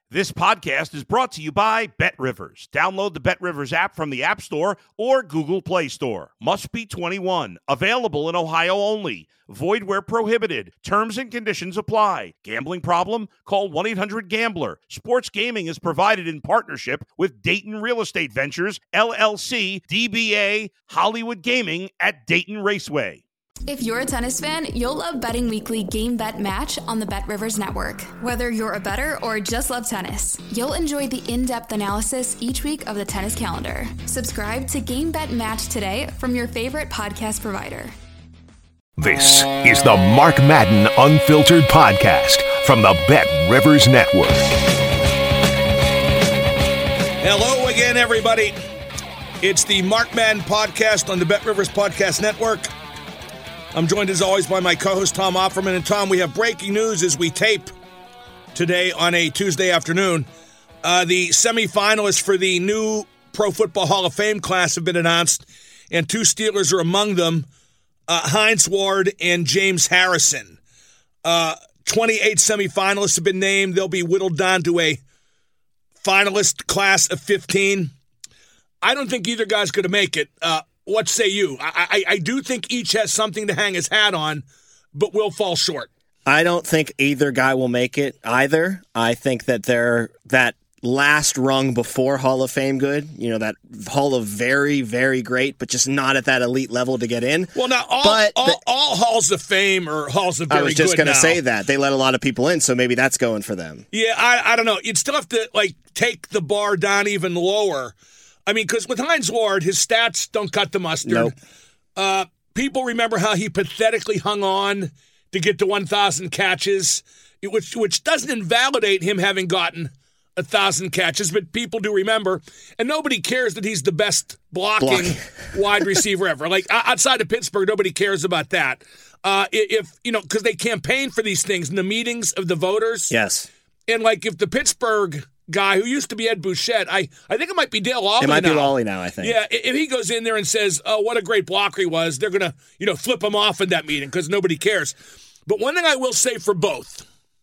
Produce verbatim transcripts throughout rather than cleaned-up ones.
This podcast is brought to you by BetRivers. Download the BetRivers app from the App Store or Google Play Store. Must be twenty-one. Available in Ohio only. Void where prohibited. Terms and conditions apply. Gambling problem? Call one eight hundred gambler. Sports gaming is provided in partnership with Dayton Real Estate Ventures, L L C, D B A, Hollywood Gaming at Dayton Raceway. If you're a tennis fan, you'll love Betting Weekly Game Bet Match on the BetRivers Network. Whether you're a bettor or just love tennis, you'll enjoy the in-depth analysis each week of the tennis calendar. Subscribe to Game Bet Match today from your favorite podcast provider. This is the Mark Madden Unfiltered Podcast from the BetRivers Network. Hello again, everybody. It's the Mark Madden Podcast on the BetRivers Podcast Network. I'm joined, as always, by my co-host, Tom Offerman. And, Tom, we have breaking news as we tape today on a Tuesday afternoon. Uh, the semifinalists for the new Pro Football Hall of Fame class have been announced, and two Steelers are among them, uh, Hines Ward and James Harrison. Uh, twenty-eight semifinalists have been named. They'll be whittled down to a finalist class of fifteen. I don't think either guy's going to make it. Uh, What say you? I, I I do think each has something to hang his hat on, but will fall short. I don't think either guy will make it either. I think that they're that last rung before Hall of Fame good, you know, that Hall of very, very great, but just not at that elite level to get in. Well, now, all, but all, the, all Halls of Fame are Halls of very good I was just going to now. say that. They let a lot of people in, so maybe that's going for them. Yeah, I, I don't know. You'd still have to, like, take the bar down even lower. I mean, because with Hines Ward, his stats don't cut the mustard. Nope. Uh, people remember how he pathetically hung on to get to one thousand catches, which which doesn't invalidate him having gotten one thousand catches, but people do remember. And nobody cares that he's the best blocking Blocking. wide receiver ever. Like, outside of Pittsburgh, nobody cares about that. Uh, if, you know, because they campaign for these things in the meetings of the voters. Yes. And, like, if the Pittsburgh guy who used to be Ed Bouchette, I, I think it might be Dale Lawley It might now. be Lawley now, I think. Yeah, if he goes in there and says, oh, what a great blocker he was, they're going to, you know, flip him off in that meeting because nobody cares. But one thing I will say for both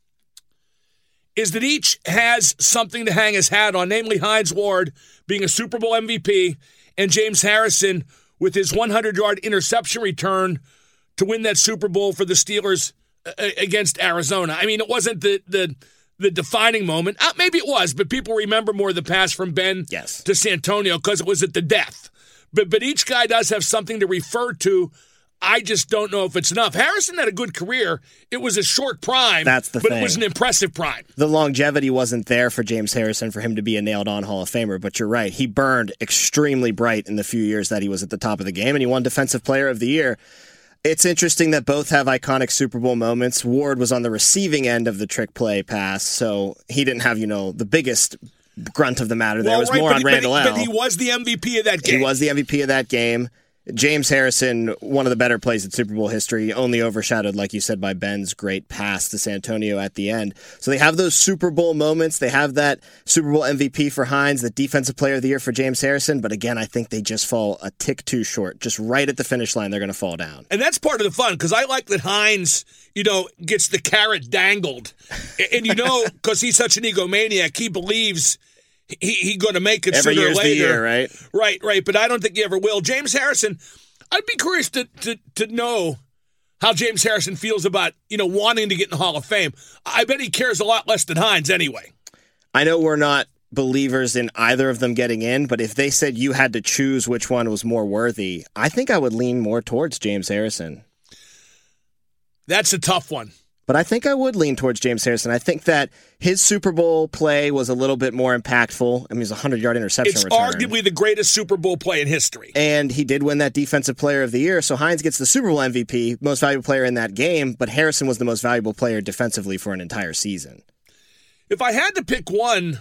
is that each has something to hang his hat on, namely Hines Ward being a Super Bowl M V P and James Harrison with his hundred-yard interception return to win that Super Bowl for the Steelers against Arizona. I mean, it wasn't the the the defining moment. Uh, maybe it was, but people remember more the pass from Ben yes. to Santonio because it was at the death. But but each guy does have something to refer to. I just don't know if it's enough. Harrison had a good career. It was a short prime, That's the but thing. it was an impressive prime. The longevity wasn't there for James Harrison for him to be a nailed-on Hall of Famer, but you're right. He burned extremely bright in the few years that he was at the top of the game, and he won Defensive Player of the Year. It's interesting that both have iconic Super Bowl moments. Ward was on the receiving end of the trick play pass, so he didn't have, you know, the biggest grunt of the matter. There well, was right, more but on he, Randall but he, L. But he was the M V P of that game. He was the M V P of that game. James Harrison, one of the better plays in Super Bowl history, only overshadowed, like you said, by Ben's great pass to Santonio at the end. So they have those Super Bowl moments. They have that Super Bowl M V P for Hines, the Defensive Player of the Year for James Harrison. But again, I think they just fall a tick too short. Just right at the finish line, they're going to fall down. And that's part of the fun, because I like that Hines, you know, gets the carrot dangled. And, you know, because he's such an egomaniac, he believes He he going to make it Every sooner or year's later. the year, right? Right, right. But I don't think he ever will. James Harrison, I'd be curious to, to to know how James Harrison feels about, you know, wanting to get in the Hall of Fame. I bet he cares a lot less than Hines anyway. I know we're not believers in either of them getting in, but if they said you had to choose which one was more worthy, I think I would lean more towards James Harrison. That's a tough one. But I think I would lean towards James Harrison. I think that his Super Bowl play was a little bit more impactful. I mean, it was a hundred-yard interception It's return. arguably the greatest Super Bowl play in history. And he did win that Defensive Player of the Year, so Hines gets the Super Bowl M V P, most valuable player in that game, but Harrison was the most valuable player defensively for an entire season. If I had to pick one,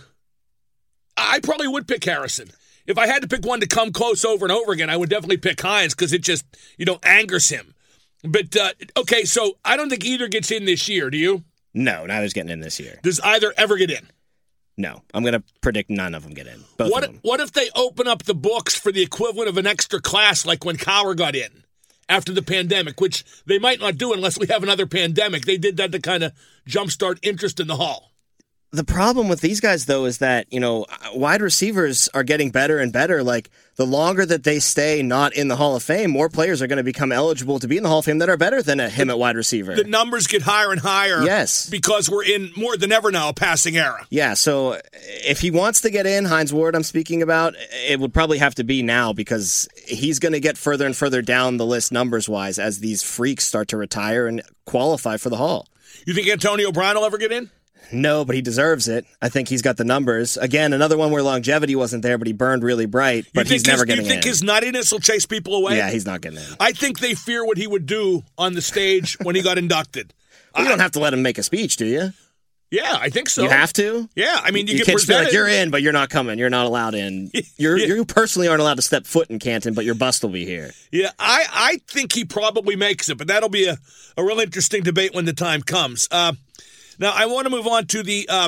I probably would pick Harrison. If I had to pick one to come close over and over again, I would definitely pick Hines because it just, you know, angers him. But, uh, okay, so I don't think either gets in this year, do you? No, neither's getting in this year. Does either ever get in? No, I'm going to predict none of them get in. Both What of them. What if they open up the books for the equivalent of an extra class like when Cowher got in after the pandemic, which they might not do unless we have another pandemic. They did that to kind of jumpstart interest in the Hall. the problem with these guys, though, is that, you know, wide receivers are getting better and better. Like, the longer that they stay not in the Hall of Fame, more players are going to become eligible to be in the Hall of Fame that are better than a, him at wide receiver. The numbers get higher and higher. Yes. Because we're in more than ever now a passing era. Yeah, so if he wants to get in, Hines Ward I'm speaking about, it would probably have to be now because he's going to get further and further down the list numbers-wise as these freaks start to retire and qualify for the Hall. You think Antonio Brown will ever get in? No, but he deserves it. I think he's got the numbers. Again, another one where longevity wasn't there, but he burned really bright, but he's never his, getting in. You think in. his nuttiness will chase people away? Yeah, he's not getting in. I think they fear what he would do on the stage when he got inducted. Well, you I, don't have to let him make a speech, do you? Yeah, I think so. You have to? Yeah, I mean, you, you get can't just be presented. like, you're in, but you're not coming. You're not allowed in. You're, yeah. You personally aren't allowed to step foot in Canton, but your bust will be here. Yeah, I, I think he probably makes it, but that'll be a, a real interesting debate when the time comes. Uh, now, I want to move on to the uh,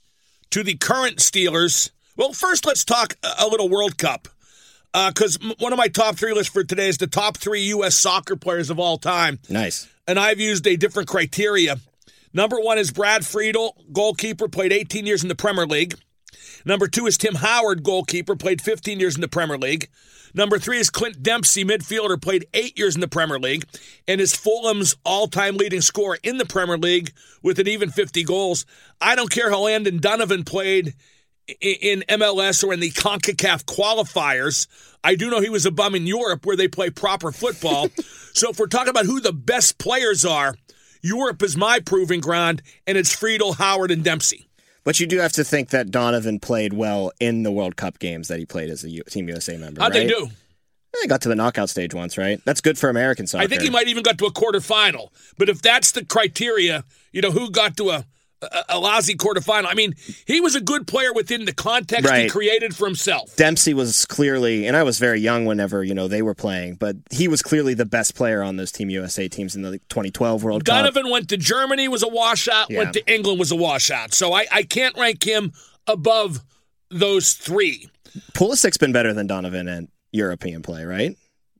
to the current Steelers. Well, first, let's talk a, a little World Cup, because uh, one of my top three lists for today is the top three U S soccer players of all time. Nice. And I've used a different criteria. Number one is Brad Friedel, goalkeeper, played eighteen years in the Premier League. Number two is Tim Howard, goalkeeper, played fifteen years in the Premier League. Number three is Clint Dempsey, midfielder, played eight years in the Premier League, and is Fulham's all-time leading scorer in the Premier League with an even fifty goals. I don't care how Landon Donovan played in M L S or in the CONCACAF qualifiers. I do know he was a bum in Europe where they play proper football. So if we're talking about who the best players are, Europe is my proving ground, and it's Friedel, Howard, and Dempsey. But you do have to think that Donovan played well in the World Cup games that he played as a U- Team U S A member, How'd right? they do? They got to the knockout stage once, right? That's good for American soccer. I think he might even got to a quarterfinal. But if that's the criteria, you know, who got to a, a, a lousy quarterfinal? I mean, he was a good player within the context right. he created for himself. Dempsey was clearly, and I was very young whenever, you know, they were playing, but he was clearly the best player on those Team U S A teams in the twenty twelve World Donovan Cup. Donovan went to Germany, was a washout, Yeah. went to England, was a washout. So I, I can't rank him above those three. Pulisic's been better than Donovan in European play, right?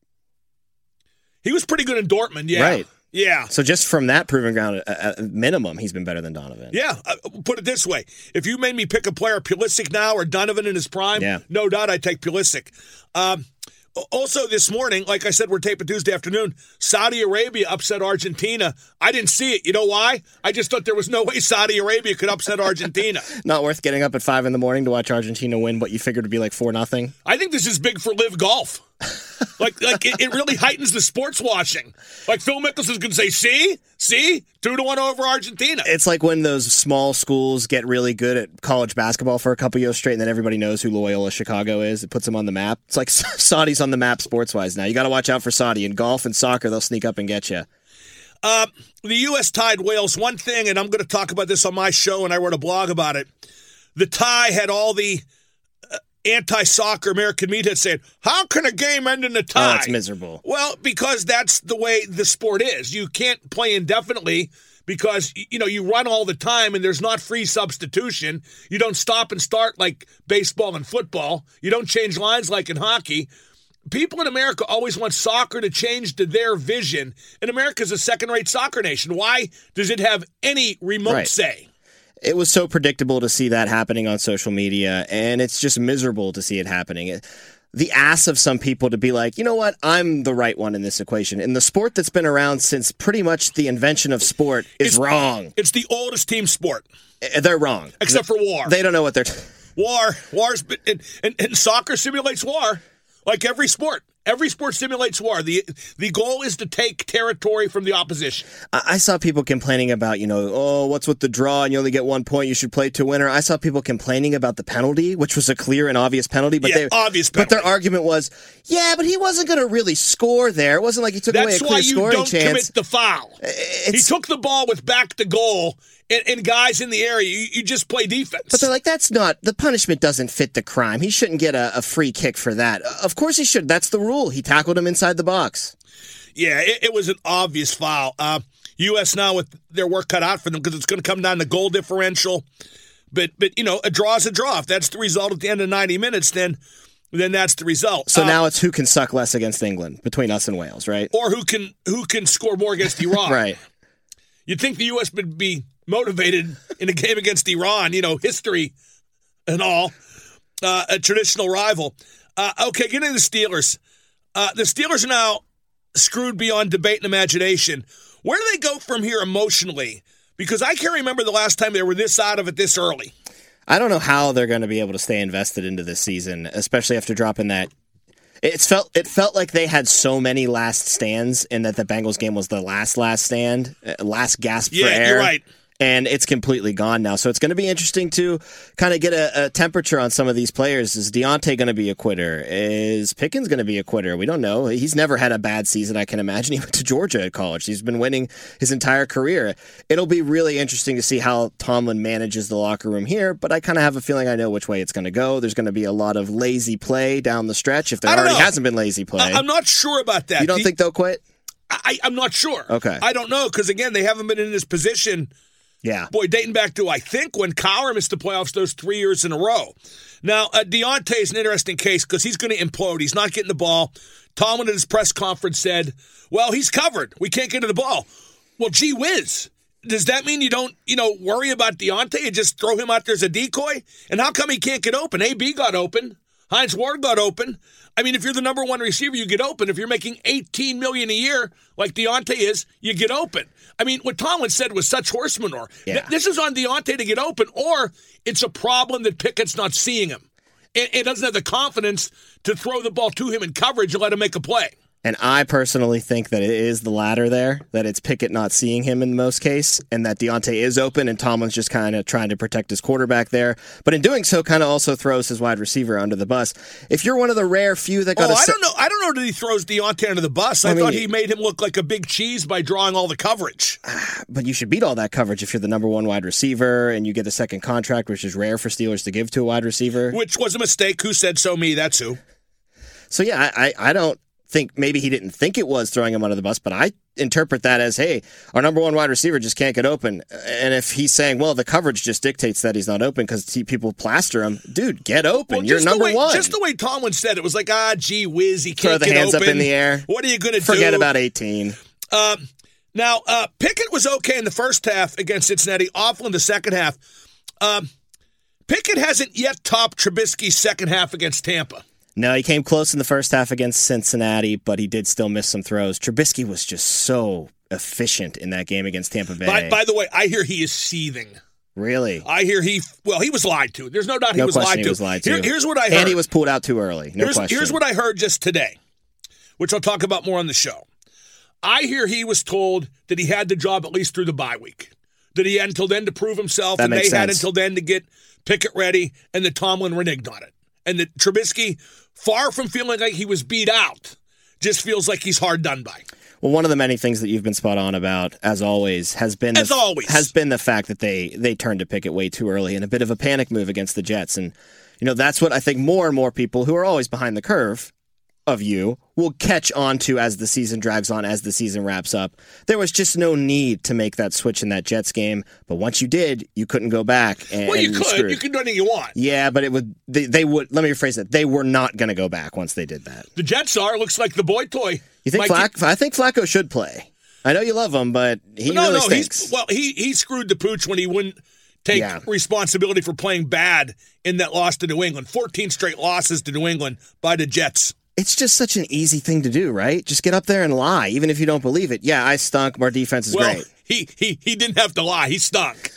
He was pretty good in Dortmund, yeah. Right. Yeah. So just from that proving ground, at minimum, he's been better than Donovan. Yeah. Uh, put it this way. If you made me pick a player, Pulisic now or Donovan in his prime, yeah. no doubt I'd take Pulisic. Um, also this morning, like I said, we're taping Tuesday afternoon, Saudi Arabia upset Argentina. I didn't see it. You know why? I just thought there was no way Saudi Arabia could upset Argentina. Not worth getting up at five in the morning to watch Argentina win what you figured would be like four nothing. I think this is big for Live Golf. like, like it, it really heightens the sports watching. Like Phil Mickelson's going to say, see? See? Two to one over Argentina. It's like when those small schools get really good at college basketball for a couple years straight and then everybody knows who Loyola Chicago is. It puts them on the map. It's like Saudi's on the map sports-wise now. You got to watch out for Saudi. In golf and soccer, they'll sneak up and get you. Uh, the U S tied Wales. One thing, and I'm going to talk about this on my show, and I wrote a blog about it. The tie had all the uh, anti-soccer American media saying, how can a game end in a tie? Oh, it's miserable. Well, because that's the way the sport is. You can't play indefinitely because, you know, you run all the time and there's not free substitution. You don't stop and start like baseball and football. You don't change lines like in hockey. People in America always want soccer to change to their vision, and America's a second-rate soccer nation. Why does it have any remote right. say? It was so predictable to see that happening on social media, and it's just miserable to see it happening. It, the ass of some people to be like, you know what, I'm the right one in this equation. And the sport that's been around since pretty much the invention of sport is it's, wrong. It's the oldest team sport. They're wrong. Except they, for war. They don't know what they're... T- war. War's, and, and, and soccer simulates war. Like every sport. Every sport simulates war. The the goal is to take territory from the opposition. I saw people complaining about, you know, oh, what's with the draw and you only get one point, you should play to winner. I saw people complaining about the penalty, which was a clear and obvious penalty. But yeah, they, obvious penalty. But their argument was, yeah, but he wasn't going to really score there. It wasn't like he took That's away a clear scoring chance. That's why you don't commit the foul. It's, he took the ball with back to goal, and, and guys in the area, you, you just play defense. But they're like, that's not, the punishment doesn't fit the crime. He shouldn't get a, a free kick for that. Of course he should. That's the rule. He tackled him inside the box. Yeah, it, it was an obvious foul. Uh, U S now with their work cut out for them because it's going to come down to goal differential. But, but you know, a draw is a draw. If that's the result at the end of ninety minutes, then then that's the result. So uh, now it's who can suck less against England between us and Wales, right? Or who can who can score more against Iran. Right. You'd think the U S would be motivated in a game against Iran, you know, history and all, uh, a traditional rival. Uh, okay, getting to the Steelers. Uh, the Steelers are now screwed beyond debate and imagination. Where do they go from here emotionally? Because I can't remember the last time they were this out of it this early. I don't know how they're going to be able to stay invested into this season, especially after dropping that. It's felt it felt like they had so many last stands, and that the Bengals game was the last last stand, last gasp yeah, for air. You're right. And it's completely gone now. So it's going to be interesting to kind of get a, a temperature on some of these players. Is Deontay going to be a quitter? Is Pickens going to be a quitter? We don't know. He's never had a bad season, I can imagine. He went to Georgia at college. He's been winning his entire career. It'll be really interesting to see how Tomlin manages the locker room here, but I kind of have a feeling I know which way it's going to go. There's going to be a lot of lazy play down the stretch if there already know. hasn't been lazy play. I- I'm not sure about that. You don't Do think they'll quit? I- I'm not sure. Okay. I don't know, because, again, they haven't been in this position. Yeah. Boy, dating back to, I think, when Kyler missed the playoffs those three years in a row. Now, uh, Deontay is an interesting case because he's going to implode. He's not getting the ball. Tomlin at his press conference said, well, he's covered. We can't get to the ball. Well, gee whiz. Does that mean you don't, you know, worry about Deontay and just throw him out there as a decoy? And how come he can't get open? A B got open. Hines Ward got open. I mean, if you're the number one receiver, you get open. If you're making eighteen million dollars a year, like Deontay is, you get open. I mean, what Tomlin said was such horse manure. Yeah. Th- This is on Deontay to get open, or it's a problem that Pickett's not seeing him. It, it doesn't have the confidence to throw the ball to him in coverage and let him make a play. And I personally think that it is the latter there, that it's Pickett not seeing him in most case, and that Deontay is open, and Tomlin's just kind of trying to protect his quarterback there. But in doing so, kind of also throws his wide receiver under the bus. If you're one of the rare few that got Oh, a I se- don't know. I don't know that he throws Deontay under the bus. I, I mean, thought he made him look like a big cheese by drawing all the coverage. But you should beat all that coverage if you're the number one wide receiver and you get a second contract, which is rare for Steelers to give to a wide receiver. Which was a mistake. Who said so? Me. That's who. So, yeah, I, I, I don't think maybe he didn't think it was throwing him under the bus, but I interpret that as, hey, our number one wide receiver just can't get open. And if he's saying, well, the coverage just dictates that he's not open because people plaster him, dude, get open. Well, You're number way, one. Just the way Tomlin said it was like, ah, gee whiz, he Throw can't the get hands open. up in the air. What are you going to do? Forget about eighteen. Um, now, uh, Pickett was okay in the first half against Cincinnati, awful in the second half. Um, Pickett hasn't yet topped Trubisky's second half against Tampa. No, he came close in the first half against Cincinnati, but he did still miss some throws. Trubisky was just so efficient in that game against Tampa Bay. By, by the way, I hear he is seething. Really? I hear he, well, he was lied to. There's no doubt he no was question lied he to. was lied to. Here, here's what I heard. And he was pulled out too early. No here's, question. Here's what I heard just today, which I'll talk about more on the show. I hear he was told that he had the job at least through the bye week, that he had until then to prove himself, That and they makes had sense. until then to get Pickett ready, and that Tomlin reneged on it. And that Trubisky, far from feeling like he was beat out, just feels like he's hard done by. Well, one of the many things that you've been spot on about, as always, has been As the, always. has been the fact that they they turned to Pickett way too early in a bit of a panic move against the Jets. And, you know, that's what I think more and more people who are always behind the curve of you will catch on to as the season drags on, as the season wraps up. There was just no need to make that switch in that Jets game. But once you did, you couldn't go back. And, Well, you and could. screwed. You could do anything you want. Yeah, but it would. They, they would. Let me rephrase that. They were not going to go back once they did that. The Jets are. Looks like the boy toy. You think Might Flacco? I think Flacco should play. I know you love him, but he no, really no, stinks. he's well. He he screwed the pooch when he wouldn't take Yeah. responsibility for playing bad in that loss to New England. Fourteen straight losses to New England by the Jets. It's just such an easy thing to do, right? Just get up there and lie, even if you don't believe it. Yeah, I stunk. Our defense is Well, great. he he he didn't have to lie. He stunk.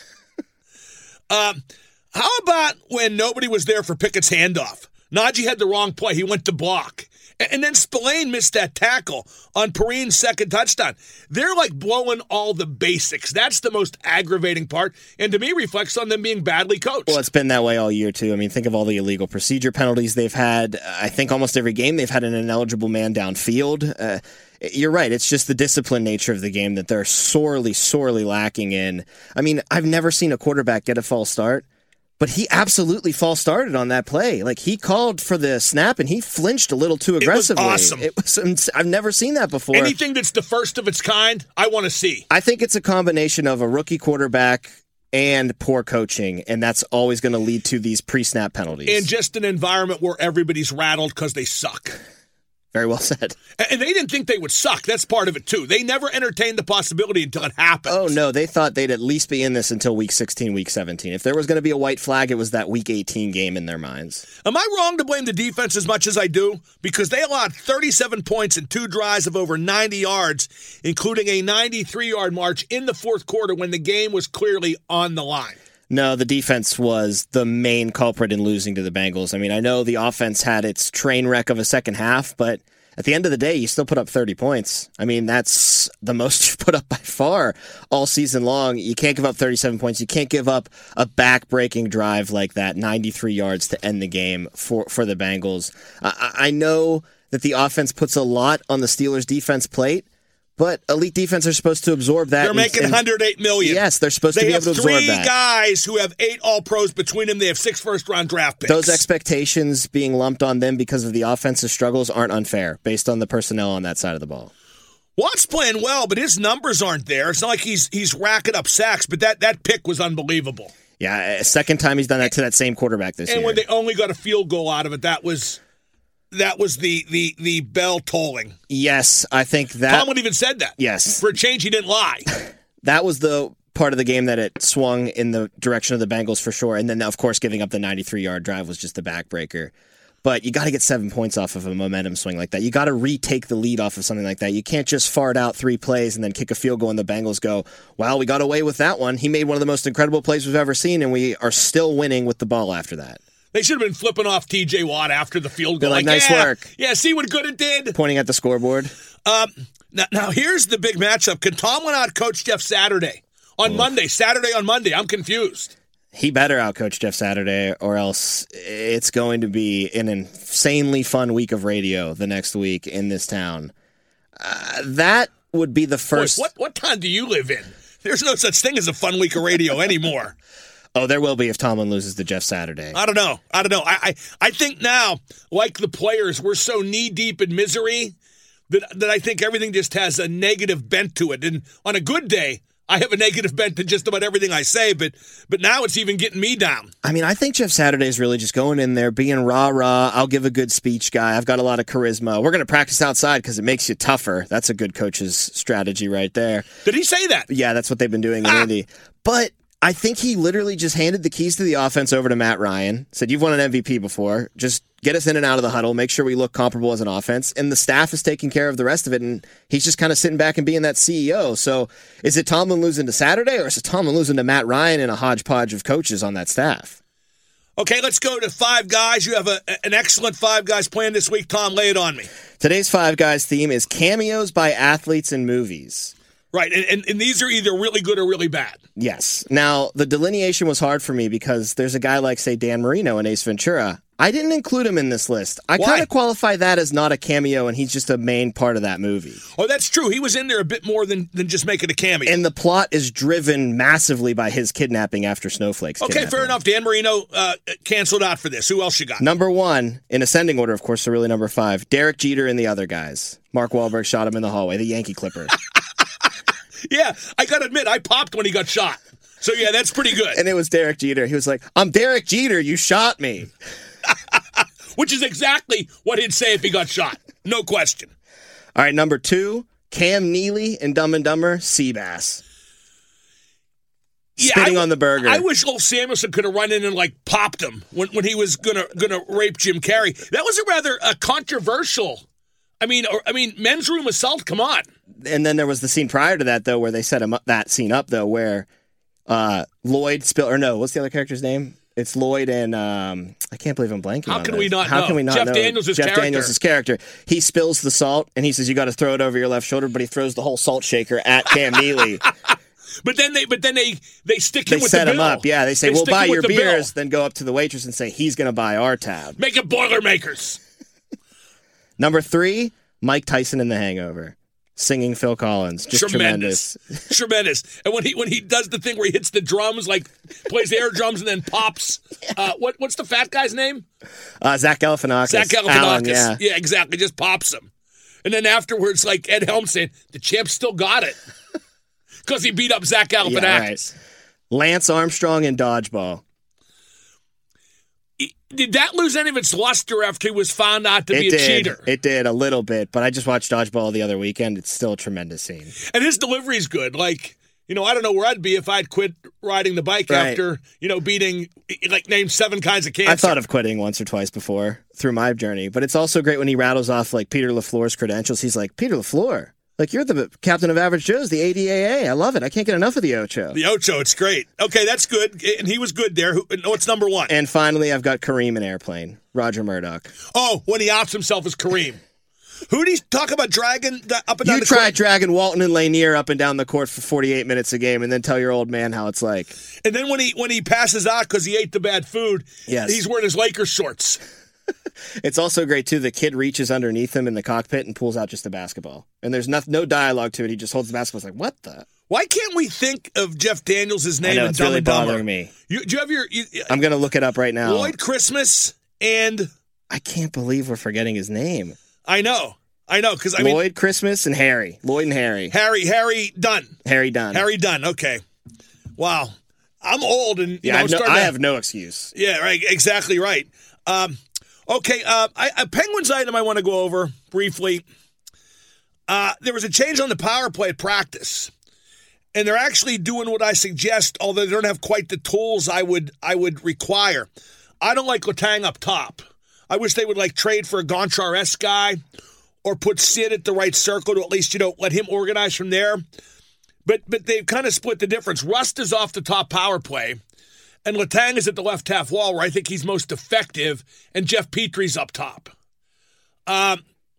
um, how about when nobody was there for Pickett's handoff? Najee had the wrong play. He went to block. And, and then Spillane missed that tackle on Perrine's second touchdown. They're like blowing all the basics. That's the most aggravating part. And to me, reflects on them being badly coached. Well, it's been that way all year, too. I mean, think of all the illegal procedure penalties they've had. I think almost every game they've had an ineligible man downfield. Uh, you're right. It's just the discipline nature of the game that they're sorely, sorely lacking in. I mean, I've never seen a quarterback get a false start. But he absolutely false started on that play. Like, he called for the snap, and he flinched a little too aggressively. It was awesome. It was, I've never seen that before. Anything that's the first of its kind, I want to see. I think it's a combination of a rookie quarterback and poor coaching, and that's always going to lead to these pre-snap penalties. And just an environment where everybody's rattled because they suck. Very well said. And they didn't think they would suck. That's part of it, too. They never entertained the possibility until it happened. Oh, no. They thought they'd at least be in this until week sixteen, week seventeen. If there was going to be a white flag, it was that week eighteen game in their minds. Am I wrong to blame the defense as much as I do? Because they allowed thirty-seven points in two drives of over ninety yards, including a ninety-three-yard march in the fourth quarter when the game was clearly on the line. No, the defense was the main culprit in losing to the Bengals. I mean, I know the offense had its train wreck of a second half, but at the end of the day, you still put up thirty points. I mean, that's the most you've put up by far all season long. You can't give up thirty-seven points. You can't give up a back-breaking drive like that, ninety-three yards to end the game for, for the Bengals. I, I know that the offense puts a lot on the Steelers' defense plate, but elite defense are supposed to absorb that. They're making and, one hundred eight million dollars. Yes, they're supposed they to be able to absorb that. They have three guys who have eight All-Pros between them. They have six first-round draft picks. Those expectations being lumped on them because of the offensive struggles aren't unfair based on the personnel on that side of the ball. Watt's playing well, but his numbers aren't there. It's not like he's he's racking up sacks, but that, that pick was unbelievable. Yeah, second time he's done that to that same quarterback this and year. And when they only got a field goal out of it, that was... That was the, the, the bell tolling. Yes, I think that... Tomlin even said that. Yes. For a change, he didn't lie. That was the part of the game that it swung in the direction of the Bengals for sure. And then, of course, giving up the ninety-three-yard drive was just the backbreaker. But you got to get seven points off of a momentum swing like that. You got to retake the lead off of something like that. You can't just fart out three plays and then kick a field goal and the Bengals go, well, we got away with that one. He made one of the most incredible plays we've ever seen, and we are still winning with the ball after that. They should have been flipping off T J Watt after the field goal. Like, like, nice yeah, work. Yeah, see what good it did? Pointing at the scoreboard. Um, now, now, here's the big matchup. Can Tomlin out-coach Jeff Saturday? On oh. Monday, Saturday on Monday. I'm confused. He better out-coach Jeff Saturday, or else it's going to be an insanely fun week of radio the next week in this town. Uh, that would be the first... Boy, what, what time do you live in? There's no such thing as a fun week of radio anymore. Oh, there will be if Tomlin loses to Jeff Saturday. I don't know. I don't know. I, I, I think now, like the players, we're so knee-deep in misery that, that I think everything just has a negative bent to it. And on a good day, I have a negative bent to just about everything I say, but but now it's even getting me down. I mean, I think Jeff Saturday is really just going in there, being rah-rah, I'll give a good speech guy, I've got a lot of charisma. We're going to practice outside because it makes you tougher. That's a good coach's strategy right there. Did he say that? Yeah, that's what they've been doing in ah. Indy. But I think he literally just handed the keys to the offense over to Matt Ryan, said, you've won an M V P before, just get us in and out of the huddle, make sure we look comparable as an offense, and the staff is taking care of the rest of it, and he's just kind of sitting back and being that C E O. So is it Tomlin losing to Saturday, or is it Tomlin losing to Matt Ryan and a hodgepodge of coaches on that staff? Okay, let's go to Five Guys. You have a, an excellent Five Guys plan this week. Tom, lay it on me. Today's Five Guys theme is cameos by athletes in movies. Right, and, and, and these are either really good or really bad. Yes. Now, the delineation was hard for me because there's a guy like, say, Dan Marino in Ace Ventura. I didn't include him in this list. I kind of qualify that as not a cameo, and he's just a main part of that movie. Oh, that's true. He was in there a bit more than, than just making a cameo. And the plot is driven massively by his kidnapping after Snowflake's Okay, kidnapping. fair enough. Dan Marino uh, canceled out for this. Who else you got? Number one, in ascending order, of course, so really number five, Derek Jeter and the other guys. Mark Wahlberg shot him in the hallway, the Yankee Clipper. Yeah, I got to admit, I popped when he got shot. So, yeah, that's pretty good. And it was Derek Jeter. He was like, I'm Derek Jeter, you shot me. Which is exactly what he'd say if he got shot. No question. All right, number two, Cam Neely in Dumb and Dumber, Seabass. Yeah, Spitting I, on the burger. I wish old Samuelson could have run in and, like, popped him when, when he was going to gonna rape Jim Carrey. That was a rather uh, controversial... I mean, or, I mean, men's room assault, come on. And then there was the scene prior to that, though, where they set him up, that scene up, though, where uh, Lloyd Spill, or no, what's the other character's name? It's Lloyd and, um, I can't believe I'm blanking How on can this. we not How know? can we not Jeff know? Daniels' Jeff character. Daniels' character. He spills the salt, and he says, you got to throw it over your left shoulder, but he throws the whole salt shaker at Cam Neely. But then they, but then they, they stick They him with set the him bill. up, yeah. They say, They we'll stick buy him your with the beers, bill. then go up to the waitress and say, he's going to buy our tab. Make it Boilermakers. Number three, Mike Tyson in The Hangover, singing Phil Collins. Just tremendous. Tremendous. Tremendous. And when he when he does the thing where he hits the drums, like plays air drums and then pops. Uh, what What's the fat guy's name? Uh, Zach Galifianakis. Zach Galifianakis. Alan, yeah. yeah, exactly. Just pops him. And then afterwards, like Ed Helms saying, the champ still got it. Because he beat up Zach Galifianakis. Yeah, right. Lance Armstrong in Dodgeball. Did that lose any of its luster after he was found out to it be a did. cheater? It did a little bit, but I just watched Dodgeball the other weekend. It's still a tremendous scene. And his delivery's good. Like, you know, I don't know where I'd be if I'd quit riding the bike Right. after, you know, beating, like, name seven kinds of cancer. I've thought of quitting once or twice before through my journey, but it's also great when he rattles off, like, Peter LaFleur's credentials. He's like, Peter LaFleur, like, you're the captain of Average Joe's, the A D A A. I love it. I can't get enough of the Ocho. The Ocho, it's great. Okay, that's good. And he was good there. Who, what's number one? And finally, I've got Kareem in Airplane, Roger Murdoch. Oh, when he outs himself as Kareem. Who did he talk about dragging up and down You the try court? dragging Walton and Lanier up and down the court for forty-eight minutes a game and then tell your old man how it's like. And then when he when he passes out because he ate the bad food, Yes. he's wearing his Lakers shorts. It's also great, too. The kid reaches underneath him in the cockpit and pulls out just a basketball. And there's no, no dialogue to it. He just holds the basketball. It's like, what the? Why can't we think of Jeff Daniels' name I know, in it's Dumb really and Dumber? bothering me. You, do you have your you, I'm going to look it up right now. Lloyd Christmas and I can't believe we're forgetting his name. I know, I know, because I mean Lloyd Christmas and Harry. Lloyd and Harry. Harry Harry Dunn, Harry Dunn. Harry Dunn. Okay, wow, I'm old and you yeah, know I, have no, starting I to- have no excuse. Yeah, right. Exactly right. Um, okay, uh, I, a Penguins item I want to go over briefly. Uh, there was a change on the power play at practice, and they're actually doing what I suggest, although they don't have quite the tools I would I would require. I don't like Letang up top. I wish they would like trade for a Gonchar-esque guy or put Sid at the right circle to at least, you know, let him organize from there. But but they've kind of split the difference. Rust is off the top power play. And Letang is at the left half wall where I think he's most effective, and Jeff Petry's up top. Um,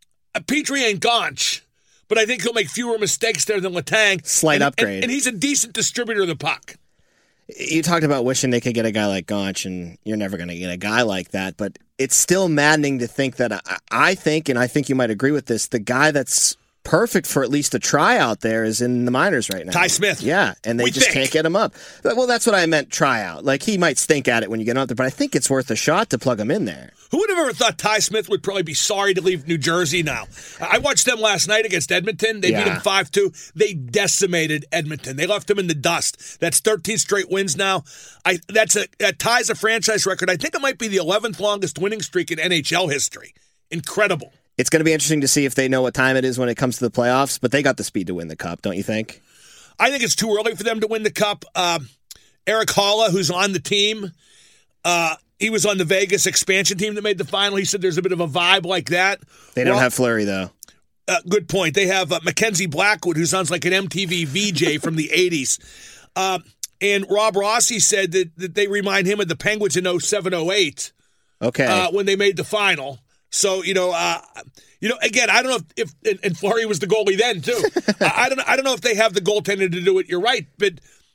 Petry ain't Gonch, but I think he'll make fewer mistakes there than Letang. Slight and, upgrade. And, and he's a decent distributor of the puck. You talked about wishing they could get a guy like Gonch, and you're never going to get a guy like that, but it's still maddening to think that I, I think, and I think you might agree with this, the guy that's perfect for at least a tryout there is in the minors right now. Ty Smith. Yeah, and they We just think. can't get him up. Well, that's what I meant, tryout. Like, he might stink at it when you get him up there, but I think it's worth a shot to plug him in there. Who would have ever thought Ty Smith would probably be sorry to leave New Jersey now? I watched them last night against Edmonton. They beat Yeah. them five two. They decimated Edmonton. They left them in the dust. That's thirteen straight wins now. I that's a that ties a franchise record. I think it might be the eleventh longest winning streak in N H L history. Incredible. It's going to be interesting to see if they know what time it is when it comes to the playoffs, but they got the speed to win the cup, don't you think? I think it's too early for them to win the cup. Uh, Eric Halla, who's on the team, uh, he was on the Vegas expansion team that made the final. He said there's a bit of a vibe like that. They don't Well, have Fleury, though. Uh, good point. They have uh, Mackenzie Blackwood, who sounds like an M T V V J from the eighties. Uh, and Rob Rossi said that, that they remind him of the Penguins in oh seven oh eight Okay. uh, when they made the final. So, you know, uh, you know, again, I don't know if, if and, and Fleury was the goalie then, too. I, I don't I don't know if they have the goaltender to do it. You're right. But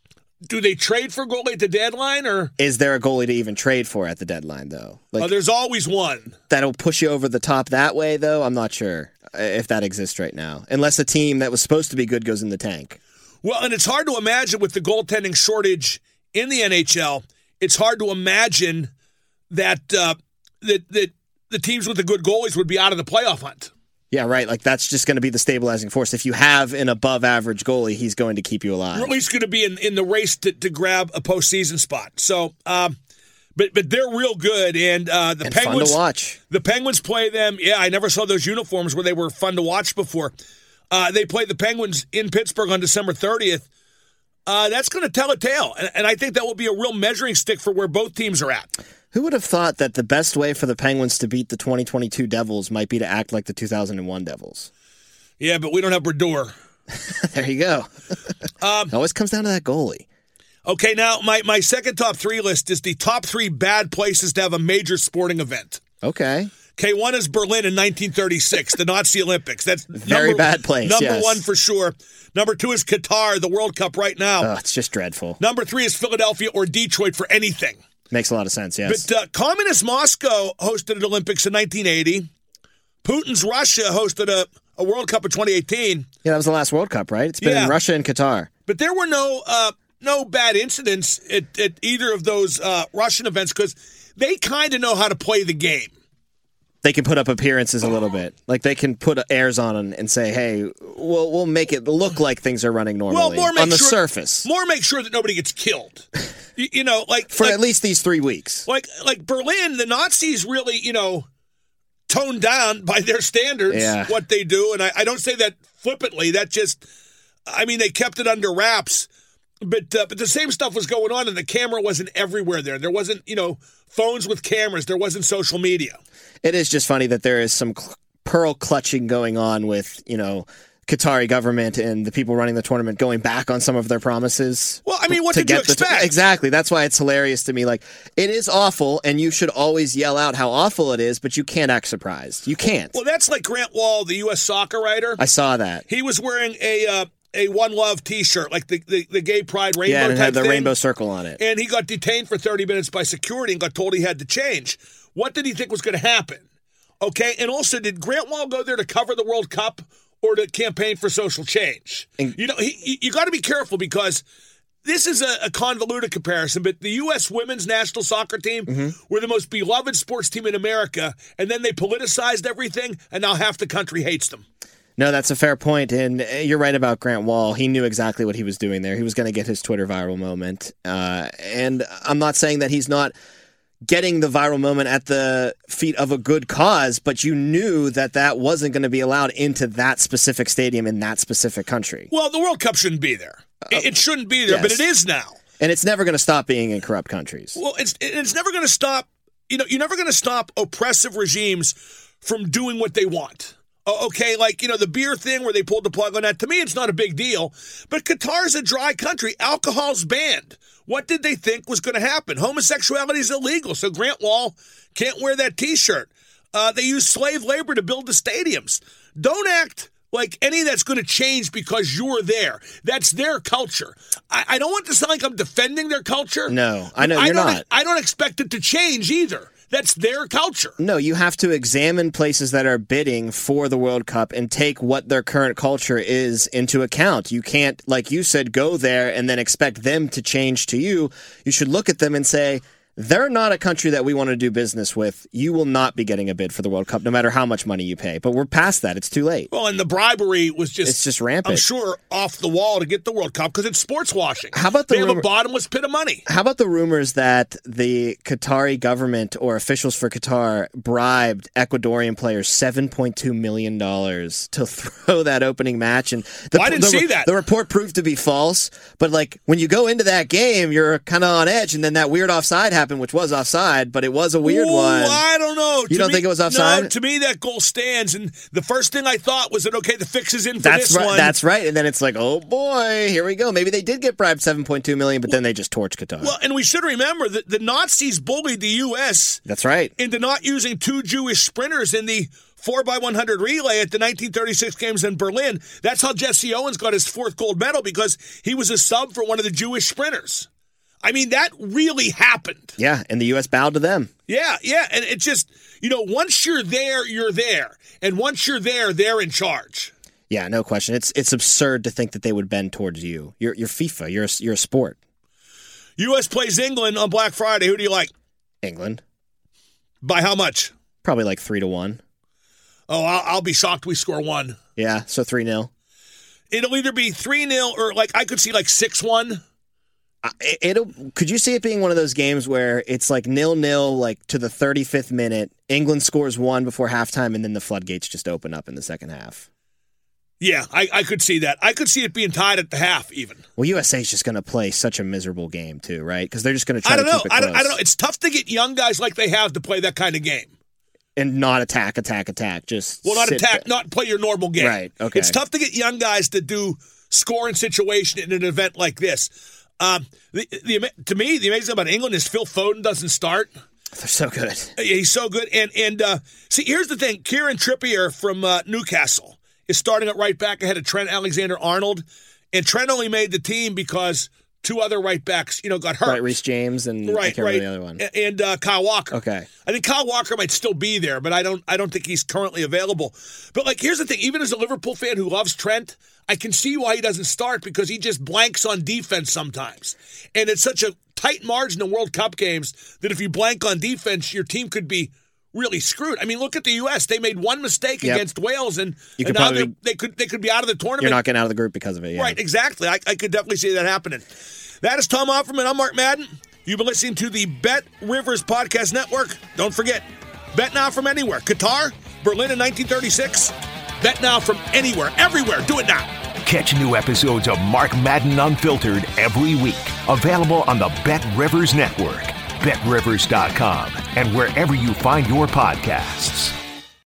do they trade for goalie at the deadline? Or Is there a goalie to even trade for at the deadline, though? Like, uh, there's always one. that'll push you over the top that way, though? I'm not sure if that exists right now. Unless a team that was supposed to be good goes in the tank. Well, and it's hard to imagine with the goaltending shortage in the N H L, it's hard to imagine that uh, that that the teams with the good goalies would be out of the playoff hunt. Yeah, right. Like, that's just going to be the stabilizing force. If you have an above-average goalie, he's going to keep you alive. You're at least going to be in, in the race to, to grab a postseason spot. So, um, but but they're real good, and uh, the and Penguins. fun to watch. The Penguins play them. Yeah, I never saw those uniforms where they were fun to watch before. Uh, they play the Penguins in Pittsburgh on December thirtieth. Uh, that's going to tell a tale, and, and I think that will be a real measuring stick for where both teams are at. Who would have thought that the best way for the Penguins to beat the twenty twenty-two Devils might be to act like the two thousand one Devils? Yeah, but we don't have Brodeur. There you go. Um, it always comes down to that goalie. Okay, now my, my second top three list is the top three bad places to have a major sporting event. Okay. Okay, one is Berlin in nineteen thirty-six, the Nazi Olympics. That's Very number, bad place, Number yes. one for sure. Number two is Qatar, the World Cup right now. Oh, it's just dreadful. Number three is Philadelphia or Detroit for anything. Makes a lot of sense, yes. But uh, Communist Moscow hosted an Olympics in nineteen eighty. Putin's Russia hosted a, a World Cup in twenty eighteen. Yeah, that was the last World Cup, right? It's been Yeah. in Russia and Qatar. But there were no uh, no bad incidents at, at either of those uh, Russian events because they kind of know how to play the game. they can put up appearances a little bit. Like they can put airs on and, and say, hey, we'll we'll make it look like things are running normally well, more make on the sure, surface. More make sure that nobody gets killed. you, you know, like for like, at least these three weeks. Like like Berlin, the Nazis really, you know, toned down by their standards yeah. what they do. And I, I don't say that flippantly. That just, I mean, they kept it under wraps. But uh, but the same stuff was going on, and the camera wasn't everywhere there. There wasn't, you know, phones with cameras. There wasn't social media. It is just funny that there is some cl- pearl clutching going on with, you know, Qatari government and the people running the tournament going back on some of their promises. Well, I mean, what to did get you expect? T- exactly. That's why it's hilarious to me. Like, it is awful, and you should always yell out how awful it is, but you can't act surprised. You can't. Well, that's like Grant Wall, the U S soccer writer. I saw that. He was wearing a uh, a One Love T-shirt, like the, the, the gay pride rainbow yeah, and it type had the thing. rainbow circle on it. And he got detained for thirty minutes by security and got told he had to change. What did he think was going to happen? Okay, and also, did Grant Wall go there to cover the World Cup or to campaign for social change? And, you know, he, you got to be careful because this is a, a convoluted comparison, but the U S women's national soccer team mm-hmm. were the most beloved sports team in America, and then they politicized everything, and now half the country hates them. No, that's a fair point, and you're right about Grant Wall. He knew exactly what he was doing there. He was going to get his Twitter viral moment, uh, and I'm not saying that he's not getting the viral moment at the feet of a good cause, but you knew that that wasn't going to be allowed into that specific stadium in that specific country. Well, the World Cup shouldn't be there. It, it shouldn't be there, yes. but it is now. And it's never going to stop being in corrupt countries. Well, it's it's never going to stop. You know, you're never going to stop oppressive regimes from doing what they want. Okay, like, you know, the beer thing where they pulled the plug on that. To me, it's not a big deal. But Qatar's a dry country. Alcohol's banned. What did they think was going to happen? Homosexuality is illegal, so Grant Wall can't wear that T-shirt. Uh, they use slave labor to build the stadiums. Don't act like any of that's going to change because you're there. That's their culture. I, I don't want to sound like I'm defending their culture. No, I know you're I don't, not. I don't expect it to change either. That's their culture. No, you have to examine places that are bidding for the World Cup and take what their current culture is into account. You can't, like you said, go there and then expect them to change to you. You should look at them and say, they're not a country that we want to do business with. You will not be getting a bid for the World Cup, no matter how much money you pay. But we're past that. It's too late. Well, and the bribery was just, it's just rampant. I'm sure, off the wall to get the World Cup because it's sports washing. How about the they rumor- have a bottomless pit of money. How about the rumors that the Qatari government or officials for Qatar bribed Ecuadorian players seven point two million dollars to throw that opening match? And the, well, I didn't the, see that. The report proved to be false. But like when you go into that game, you're kind of on edge, and then that weird offside happened, which was offside, but it was a weird Ooh, one. I don't know. You to don't me, think it was offside? No, to me that goal stands, and the first thing I thought was that, okay, the fix is in for that's this right, one. That's right. And then it's like, oh boy, here we go. Maybe they did get bribed seven point two million dollars, but well, then they just torched Qatar. Well, and we should remember that the Nazis bullied the U S That's right. into not using two Jewish sprinters in the four by one hundred relay at the nineteen thirty-six games in Berlin. That's how Jesse Owens got his fourth gold medal, because he was a sub for one of the Jewish sprinters. I mean, that really happened. Yeah, and the U S bowed to them. Yeah, yeah, and it just, you know, once you're there, you're there. And once you're there, they're in charge. Yeah, no question. It's it's absurd to think that they would bend towards you. You're you're FIFA. You're a, you're a sport. U S plays England on Black Friday. Who do you like? England. By how much? Probably like three to one. Oh, I'll, I'll be shocked we score one. Yeah, so three nil. It'll either be three nil or, like, I could see like six one. It, it'll. Could you see it being one of those games where it's like nil nil, like to the thirty-fifth minute, England scores one before halftime, and then the floodgates just open up in the second half? Yeah, I, I could see that. I could see it being tied at the half, even. Well, U S A's just going to play such a miserable game too, right? Because they're just going to try I don't to know. keep it I close. don't, I don't know. It's tough to get young guys like they have to play that kind of game. And not attack, attack, attack. Just well, not sit attack, back. not play your normal game. Right. Okay. It's tough to get young guys to do scoring situation in an event like this. Um, the, the to me, the amazing thing about England is Phil Foden doesn't start. They're so good. He's so good. And and uh, see, here's the thing: Kieran Trippier from uh, Newcastle is starting at right back ahead of Trent Alexander-Arnold, and Trent only made the team because two other right backs, you know, got hurt. Right, Reece James and right, I can't right. remember the other one. And uh, Kyle Walker. Okay. I think Kyle Walker might still be there, but I don't I don't think he's currently available. But, like, here's the thing. Even as a Liverpool fan who loves Trent, I can see why he doesn't start, because he just blanks on defense sometimes. And it's such a tight margin in World Cup games that if you blank on defense, your team could be really screwed. I mean, look at the U S. They made one mistake Yep. against Wales, and, You and could now probably- they're- they could they could be out of the tournament. You're not getting out of the group because of it. Yeah. Right, exactly. I, I could definitely see that happening. That is Tom Offerman. I'm Mark Madden. You've been listening to the Bet Rivers Podcast Network. Don't forget, bet now from anywhere. Qatar, Berlin in nineteen thirty-six. Bet now from anywhere, everywhere. Do it now. Catch new episodes of Mark Madden Unfiltered every week. Available on the Bet Rivers Network, bet rivers dot com, and wherever you find your podcasts.